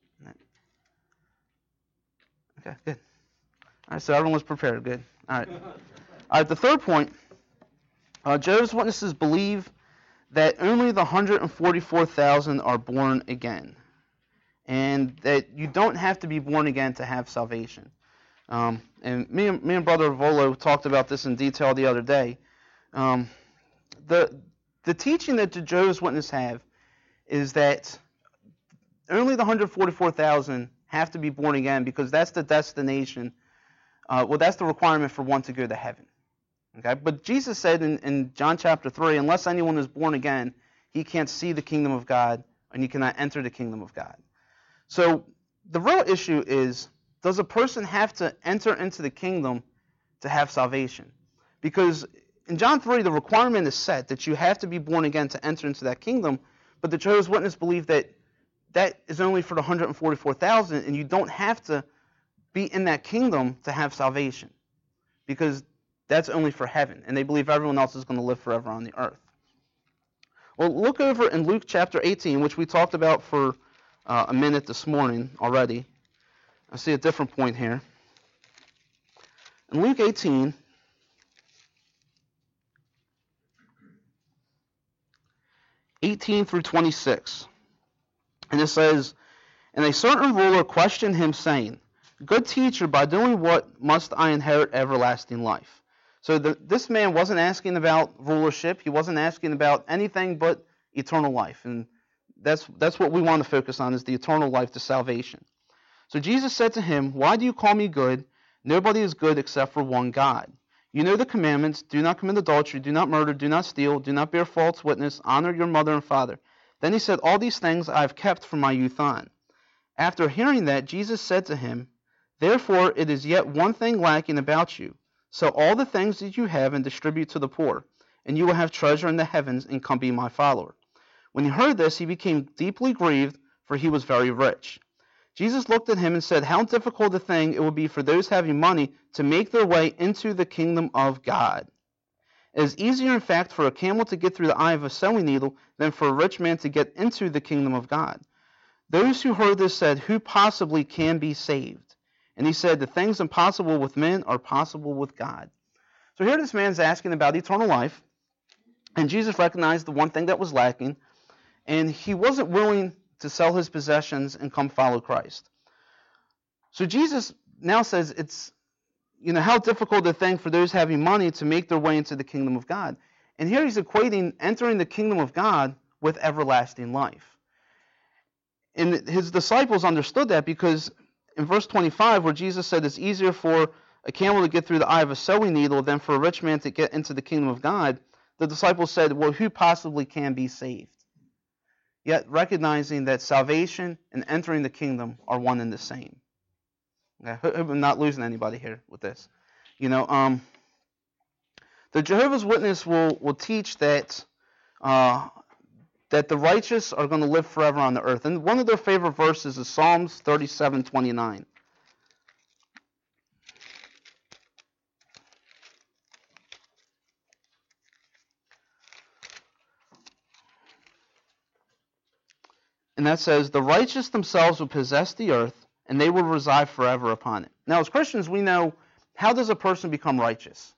Okay, good. All right, so everyone's prepared. Good. All right. All right, the third point, uh, Jehovah's Witnesses believe that only the one hundred forty-four thousand are born again, and that you don't have to be born again to have salvation. Um, and me and, me and Brother Volo talked about this in detail the other day. Um, the, the teaching that the Jehovah's Witnesses have is that only the one hundred forty-four thousand have to be born again because that's the destination. Uh, well, that's the requirement for one to go to heaven. Okay, but Jesus said in, in John chapter three, unless anyone is born again, he can't see the kingdom of God, and he cannot enter the kingdom of God. So the real issue is, does a person have to enter into the kingdom to have salvation? Because in John three, the requirement is set that you have to be born again to enter into that kingdom, but the Jehovah's Witnesses believe that that is only for the one hundred forty-four thousand, and you don't have to be in that kingdom to have salvation, because that's only for heaven, and they believe everyone else is going to live forever on the earth. Well, look over in Luke chapter eighteen, which we talked about for uh, a minute this morning already. I see a different point here. In Luke eighteen, eighteen through twenty-six, and it says, "And a certain ruler questioned him, saying, 'Good teacher, by doing what must I inherit everlasting life?'" So the, this man wasn't asking about rulership. He wasn't asking about anything but eternal life. And that's, that's what we want to focus on, is the eternal life, the salvation. So Jesus said to him, "Why do you call me good? Nobody is good except for one God. You know the commandments: do not commit adultery, do not murder, do not steal, do not bear false witness, honor your mother and father." Then he said, "All these things I have kept from my youth on." After hearing that, Jesus said to him, "Therefore it is yet one thing lacking about you. Sell all the things that you have and distribute to the poor, and you will have treasure in the heavens, and come be my follower." When he heard this, he became deeply grieved, for he was very rich. Jesus looked at him and said, "How difficult a thing it will be for those having money to make their way into the kingdom of God. It is easier, in fact, for a camel to get through the eye of a sewing needle than for a rich man to get into the kingdom of God." Those who heard this said, "Who possibly can be saved?" And he said, "The things impossible with men are possible with God." So here this man's asking about eternal life, And Jesus recognized the one thing that was lacking, and he wasn't willing to sell his possessions and come follow Christ. So Jesus now says it's, you know, how difficult a thing for those having money to make their way into the kingdom of God. And here he's equating entering the kingdom of God with everlasting life. And his disciples understood that because in verse twenty-five, where Jesus said it's easier for a camel to get through the eye of a sewing needle than for a rich man to get into the kingdom of God, the disciples said, well, who possibly can be saved? Yet recognizing that salvation and entering the kingdom are one and the same. Okay, I hope I'm not losing anybody here with this. You know, um, the Jehovah's Witness will, will teach that uh, that the righteous are going to live forever on the earth. And one of their favorite verses is Psalms thirty-seven twenty-nine. And that says, the righteous themselves will possess the earth, and they will reside forever upon it. Now, as Christians, we know, how does a person become righteous?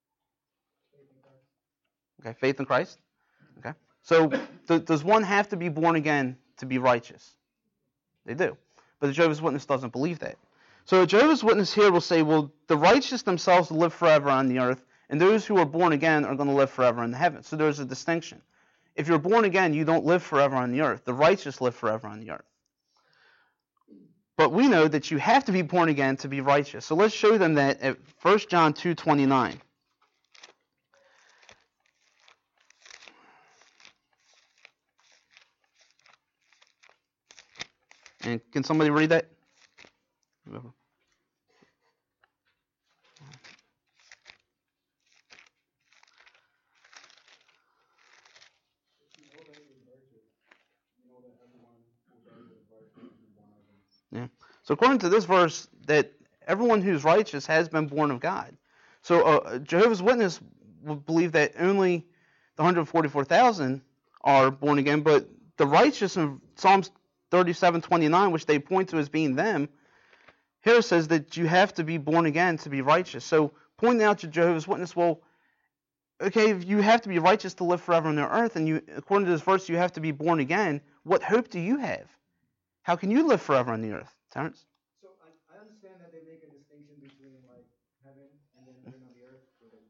Okay, faith in Christ. Okay. So, th- does one have to be born again to be righteous? They do. But the Jehovah's Witness doesn't believe that. So, a Jehovah's Witness here will say, well, the righteous themselves will live forever on the earth, and those who are born again are going to live forever in the heavens. So, there's a distinction. If you're born again, you don't live forever on the earth. The righteous live forever on the earth. But we know that you have to be born again to be righteous. So let's show them that at First John two twenty-nine. And can somebody read that? Yeah. So according to this verse, that everyone who's righteous has been born of God. So uh, Jehovah's Witness would believe that only the one hundred forty-four thousand are born again, but the righteous in Psalms thirty-seven twenty-nine, which they point to as being them, here says that you have to be born again to be righteous. So pointing out to Jehovah's Witness, well, okay, if you have to be righteous to live forever on the earth, and you, according to this verse, you have to be born again, what hope do you have? How can you live forever on the earth, Terrence? So I, I understand that they make a distinction between like heaven and then heaven on the earth, where the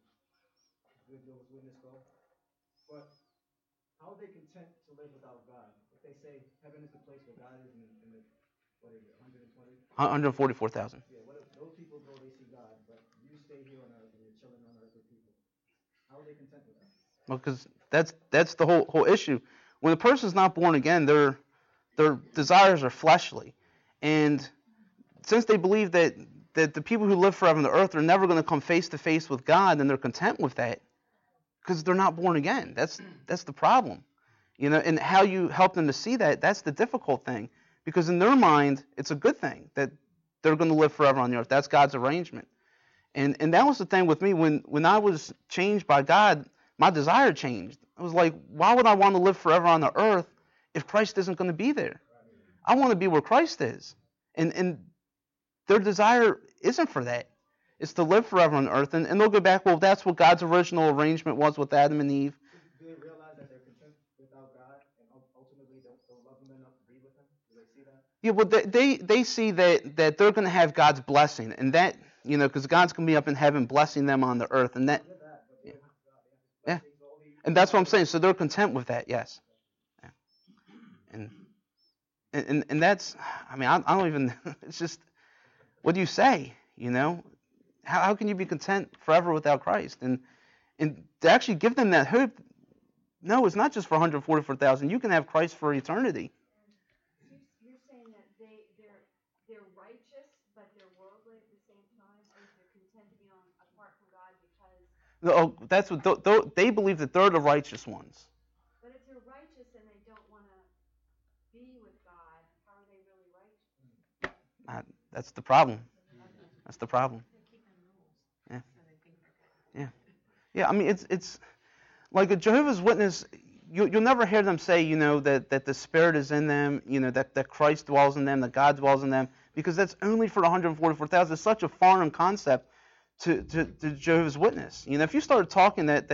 good Jehovah's Witness go. But how are they content to live without God? If they say heaven is the place where God is, in, in the what is it, one hundred twenty? one hundred forty-four thousand. Yeah. What if those people go, they see God, but you stay here on earth and you're chilling on earth with people? How are they content with that? Well, because that's that's the whole whole issue. When a person's not born again, they're their desires are fleshly. And since they believe that, that the people who live forever on the earth are never going to come face to face with God, and they're content with that because they're not born again. That's that's the problem. You know, and how you help them to see that, that's the difficult thing. Because in their mind, it's a good thing that they're going to live forever on the earth. That's God's arrangement. And and that was the thing with me. When, when I was changed by God, my desire changed. I was like, why would I want to live forever on the earth if Christ isn't going to be there? I want to be where Christ is. And and their desire isn't for that. It's to live forever on earth. And, and they'll go back, well, that's what God's original arrangement was with Adam and Eve. Do they realize that they're content without God and ultimately they'll, they'll love Him enough to be with Him? Do they see that? Yeah, well, they they, they see that, that they're going to have God's blessing. And that, you know, because God's going to be up in heaven blessing them on the earth. And that, yeah. yeah. And that's what I'm saying. So they're content with that, yes. Yeah. And, and and that's, I mean, I, I don't even, it's just, what do you say, you know? How how can you be content forever without Christ? And and to actually give them that hope, no, it's not just for one hundred forty-four thousand. You can have Christ for eternity. You're saying that they, they're, they're righteous, but they're worldly at the same time, or they're content to be on apart from God because... Oh, that's what th- th- they believe that they're the righteous ones. But if they're righteous and they don't want to be with God, how are they really righteous? Uh, that's the problem. That's the problem. Yeah. Yeah. Yeah. I mean, it's it's like a Jehovah's Witness. You, you'll never hear them say, you know, that, that the Spirit is in them, you know, that, that Christ dwells in them, that God dwells in them, because that's only for the one hundred forty-four thousand. It's such a foreign concept to, to, to Jehovah's Witness. You know, if you started talking that, that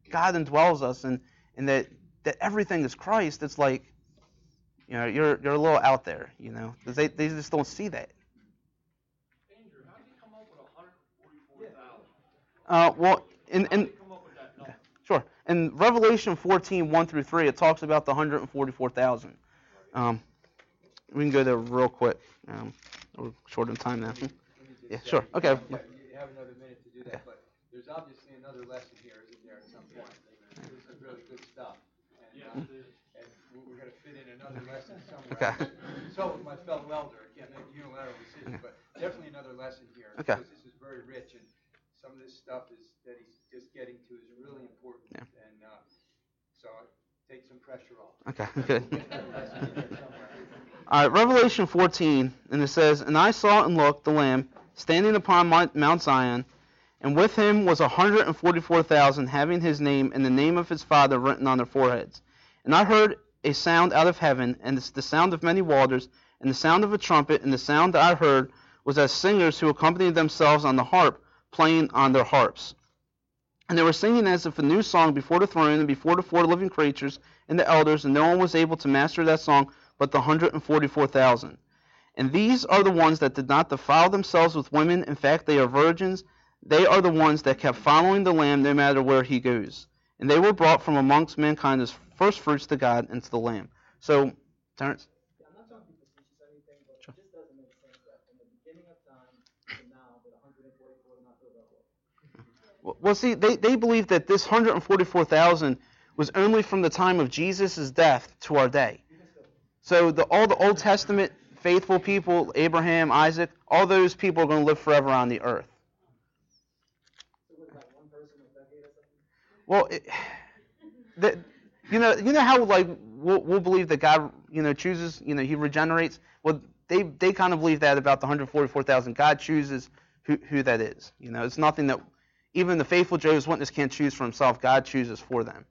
God indwells us and, and that, that everything is Christ, it's like, you know, you're you're a little out there, you know, because they, they just don't see that. Andrew, how did you come up with one hundred forty-four thousand? Uh, well, in, How did in you come up with that number? Sure. In Revelation fourteen, one through three, it talks about the one hundred forty-four thousand. Um, we can go there real quick. Um, we're short on time now. Let me just Yeah, say, sure. Okay. You have another minute to do that, Okay. but there's obviously another lesson here, isn't there, at some point? This is really good stuff. And, Yes, uh, it is. and we- we're gonna fit in another lesson somewhere. Okay. So with my fellow elder, I can't make a unilateral decision, but definitely another lesson here. Okay. Because this is very rich, and some of this stuff is, that he's just getting to is really important. Yeah. And, uh, so take some pressure off. Okay, good. We'll get another lesson in here somewhere. All right, Revelation fourteen, and it says, And I saw and looked, the Lamb, standing upon Mount Zion, and with him was one hundred forty-four thousand, having his name and the name of his Father written on their foreheads. And I heard a sound out of heaven, and it's the sound of many waters, and the sound of a trumpet, and the sound that I heard was as singers who accompanied themselves on the harp, playing on their harps. And they were singing as if a new song before the throne and before the four living creatures and the elders, and no one was able to master that song but the one hundred forty-four thousand. And these are the ones that did not defile themselves with women. In fact, they are virgins. They are the ones that kept following the Lamb no matter where he goes. And they were brought from amongst mankind as first fruits to God and to the Lamb. So, Terrence? Yeah, I'm not trying to be facetious or anything, but Sure. it just doesn't make sense that from the beginning of time to now, that one hundred forty-four is not filled up with. Well, see, they, they believe that this one hundred forty-four thousand was only from the time of Jesus' death to our day. So the, all the Old Testament faithful people, Abraham, Isaac, all those people are going to live forever on the earth. So was like one person a decade or something? Well, it, the, you know, you know how like we'll, we'll believe that God, you know, chooses, you know, He regenerates. Well, they they kind of believe that about the one hundred forty-four thousand. God chooses who who that is. You know, it's nothing that even the faithful Jehovah's Witness can't choose for himself. God chooses for them.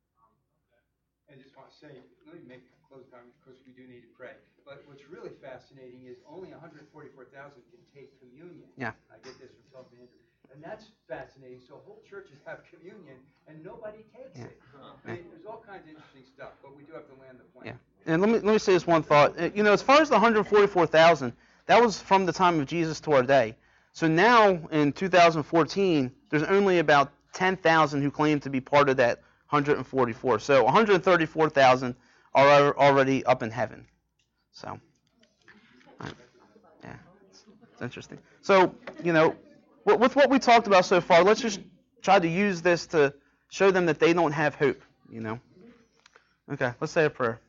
I just want to say, let me make a close comment, because we do need to pray. But what's really fascinating is only one hundred forty-four thousand can take communion. Yeah. I get this from Tom Andrew. And that's fascinating. So whole churches have communion, and nobody takes Yeah. it. I mean, there's all kinds of interesting stuff, but we do have to land the plane. Yeah. And let me let me say this one thought. Uh, You know, as far as the one hundred forty-four thousand, that was from the time of Jesus to our day. So now in two thousand fourteen, there's only about ten thousand who claim to be part of that one hundred forty-four. So one hundred thirty-four thousand are already up in heaven. So, right. Yeah, it's, it's interesting. So, you know, with, with what we talked about so far, let's just try to use this to show them that they don't have hope, you know. Okay, let's say a prayer.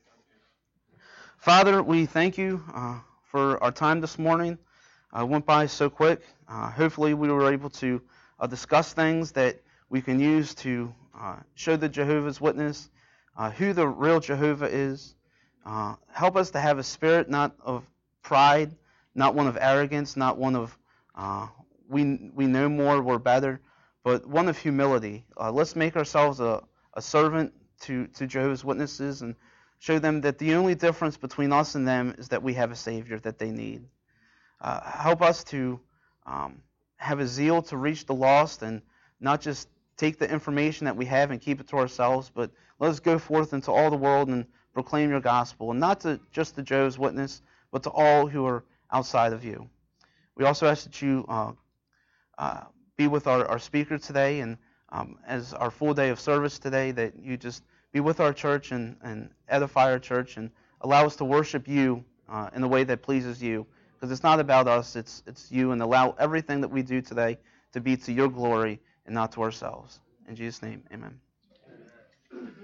Father, we thank you uh, for our time this morning. Uh, went by so quick. Uh, hopefully we were able to uh, discuss things that we can use to uh, show the Jehovah's Witness uh, who the real Jehovah is. Uh, help us to have a spirit not of pride, not one of arrogance, not one of uh, we we know more, we're better, but one of humility. Uh, let's make ourselves a, a servant to, to Jehovah's Witnesses and show them that the only difference between us and them is that we have a Savior that they need. Uh, help us to um, have a zeal to reach the lost and not just take the information that we have and keep it to ourselves, but let us go forth into all the world and proclaim your gospel, and not to just the Jehovah's Witness, but to all who are outside of you. We also ask that you uh, uh, be with our, our speaker today, and um, as our full day of service today, that you just be with our church and, and edify our church and allow us to worship you uh, in a way that pleases you. Because it's not about us, it's it's you, and allow everything that we do today to be to your glory and not to ourselves. In Jesus' name, amen.